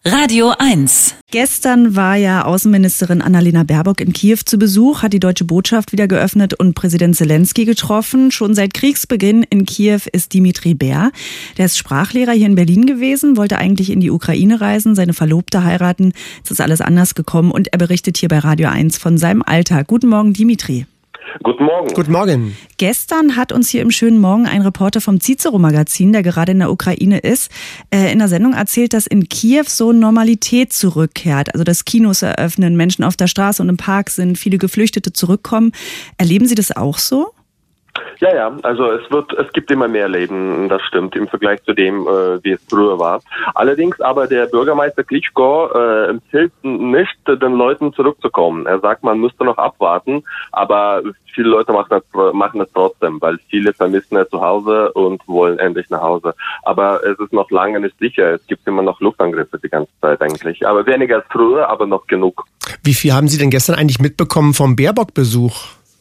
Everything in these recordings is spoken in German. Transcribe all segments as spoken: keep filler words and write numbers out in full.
Radio eins. Gestern war ja Außenministerin Annalena Baerbock in Kiew zu Besuch, hat die deutsche Botschaft wieder geöffnet und Präsident Zelensky getroffen. Schon seit Kriegsbeginn in Kiew ist Dimitri Bär. Der ist Sprachlehrer hier in Berlin gewesen, wollte eigentlich in die Ukraine reisen, seine Verlobte heiraten. Jetzt ist alles anders gekommen und er berichtet hier bei Radio eins von seinem Alltag. Guten Morgen, Dimitri. Guten Morgen. Guten Morgen. Gestern hat uns hier im schönen Morgen ein Reporter vom Cicero-Magazin, der gerade in der Ukraine ist, in der Sendung erzählt, dass in Kiew so Normalität zurückkehrt. Also dass Kinos eröffnen, Menschen auf der Straße und im Park sind, viele Geflüchtete zurückkommen. Erleben Sie das auch so? Ja, ja, also es wird, es gibt immer mehr Leben, das stimmt, im Vergleich zu dem, äh, wie es früher war. Allerdings aber der Bürgermeister Klitschko äh, empfiehlt nicht, den Leuten zurückzukommen. Er sagt, man müsste noch abwarten, aber viele Leute machen das, machen das trotzdem, weil viele vermissen es zu Hause und wollen endlich nach Hause. Aber es ist noch lange nicht sicher. Es gibt immer noch Luftangriffe die ganze Zeit eigentlich. Aber weniger als früher, aber noch genug. Wie viel haben Sie denn gestern eigentlich mitbekommen vom Baerbock-Besuch?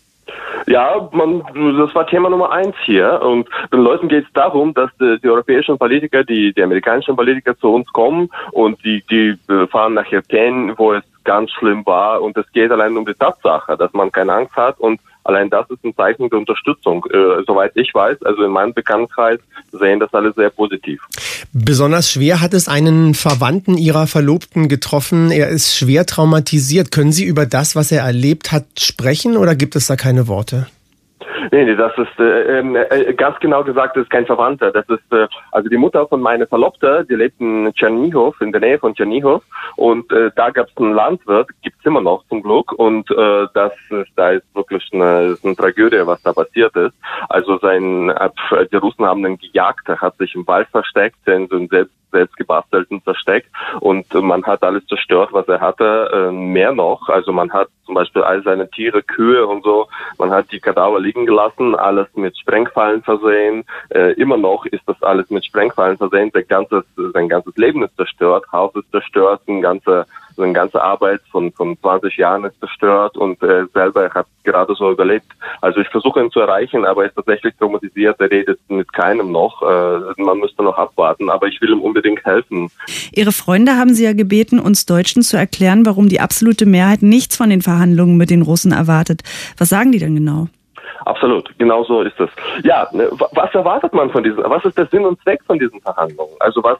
Ja, man, das war Thema Nummer eins hier. Und den Leuten geht es darum, dass die, die europäischen Politiker, die, die amerikanischen Politiker zu uns kommen und die, die fahren nach Irpin, wo es ganz schlimm war. Und es geht allein um die Tatsache, dass man keine Angst hat. Und allein das ist ein Zeichen der Unterstützung. Äh, soweit ich weiß, also in meinem Bekanntenkreis sehen das alle sehr positiv. Besonders schwer hat es einen Verwandten Ihrer Verlobten getroffen. Er ist schwer traumatisiert. Können Sie über das, was er erlebt hat, sprechen oder gibt es da keine Worte? Nee, nee, das ist äh, äh, ganz genau gesagt, das ist kein Verwandter. Das ist äh, also die Mutter von meiner Verlobte, die lebt in Tschernichow, in der Nähe von Tschernichow. Und äh, da gab es einen Landwirt, gibt's immer noch zum Glück. Und äh, das ist, da ist wirklich eine, ist eine Tragödie, was da passiert ist. Also sein, äh, die Russen haben ihn gejagt, er hat sich im Wald versteckt, in so einem selbst selbst gebastelten Versteck und man hat alles zerstört, was er hatte, äh, mehr noch. Also man hat zum Beispiel all seine Tiere, Kühe und so, man hat die Kadaver liegen gelassen, alles mit Sprengfallen versehen. Äh, immer noch ist das alles mit Sprengfallen versehen. Sein ganzes, sein ganzes Leben ist zerstört, Haus ist zerstört, ein ganze seine ganze Arbeit von von zwanzig Jahren ist zerstört und äh, selber hat gerade so überlebt. Also ich versuche ihn zu erreichen, aber er ist tatsächlich traumatisiert, er redet mit keinem noch. Äh, man müsste noch abwarten, aber ich will ihm unbedingt helfen. Ihre Freunde haben Sie ja gebeten, uns Deutschen zu erklären, warum die absolute Mehrheit nichts von den Verhandlungen mit den Russen erwartet. Was sagen die denn genau? Absolut, genau so ist es. Ja, was erwartet man von diesen, was ist der Sinn und Zweck von diesen Verhandlungen? Also was,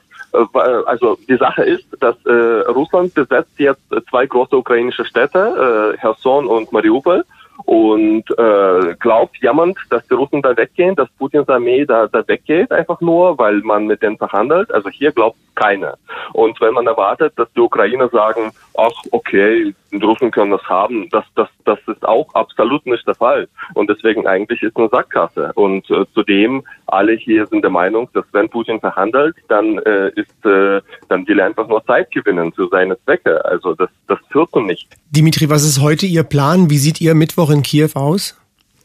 also die Sache ist, dass äh, Russland besetzt jetzt zwei große ukrainische Städte, äh, Cherson und Mariupol. Und äh, glaubt jemand, dass die Russen da weggehen, dass Putins Armee da, da weggeht, einfach nur, weil man mit denen verhandelt? Also hier glaubt keiner. Und wenn man erwartet, dass die Ukrainer sagen, ach, okay, die Russen können das haben, das, das, das ist auch absolut nicht der Fall. Und deswegen eigentlich ist eine Sackgasse. Und äh, zudem, alle hier sind der Meinung, dass wenn Putin verhandelt, dann äh, ist, äh, dann will er einfach nur Zeit gewinnen für seine Zwecke. Also das, das führt zu nichts. Dimitri, was ist heute Ihr Plan? Wie sieht Ihr Mittwoch in Kiew aus?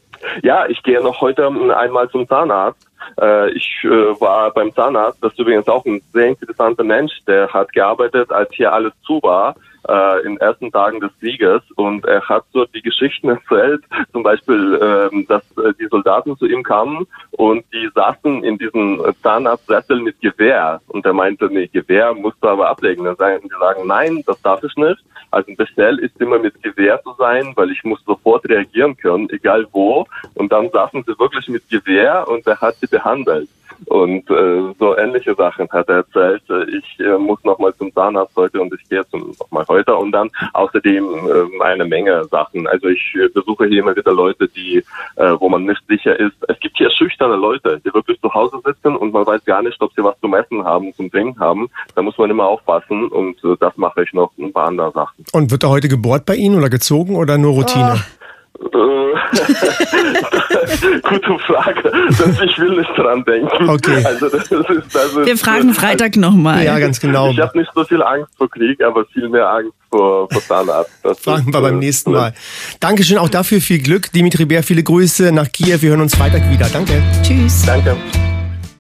Ja, ich gehe noch heute einmal zum Zahnarzt. Ich war beim Zahnarzt, das ist übrigens auch ein sehr interessanter Mensch, der hat gearbeitet, als hier alles zu war, äh, in den ersten Tagen des Krieges, und er hat so die Geschichten erzählt, zum Beispiel, äh, dass äh, die Soldaten zu ihm kamen und die saßen in diesem Zahnarztsessel mit Gewehr, und er meinte, nee, Gewehr musst du aber ablegen. Dann sagen die sagen, nein, das darf ich nicht. Also ein Befehl ist immer mit Gewehr zu sein, weil ich muss sofort reagieren können, egal wo. Und dann saßen sie wirklich mit Gewehr und er hat sie behandelt. Und äh, so ähnliche Sachen hat er erzählt. Ich äh, muss nochmal zum Zahnarzt heute und ich gehe zum nochmal heute. Und dann außerdem äh, eine Menge Sachen. Also ich äh, besuche hier immer wieder Leute, die, äh, wo man nicht sicher ist. Es gibt hier schüchterne Leute, die wirklich zu Hause sitzen und man weiß gar nicht, ob sie was zum Essen haben, zum Trinken haben. Da muss man immer aufpassen und äh, das mache ich noch, ein paar andere Sachen. Und wird er heute gebohrt bei Ihnen oder gezogen oder nur Routine? Ah. Gute Frage. Das, ich will nicht dran denken. Okay. Also das ist, das ist, Wir fragen Freitag nochmal. Ja, ganz genau. Ich habe nicht so viel Angst vor Krieg, aber viel mehr Angst vor, vor Zahnarzt. Das fragen ist, wir beim nächsten Mal. Dankeschön auch dafür. Viel Glück. Dimitri Bär, viele Grüße nach Kiew. Wir hören uns Freitag wieder. Danke. Tschüss. Danke.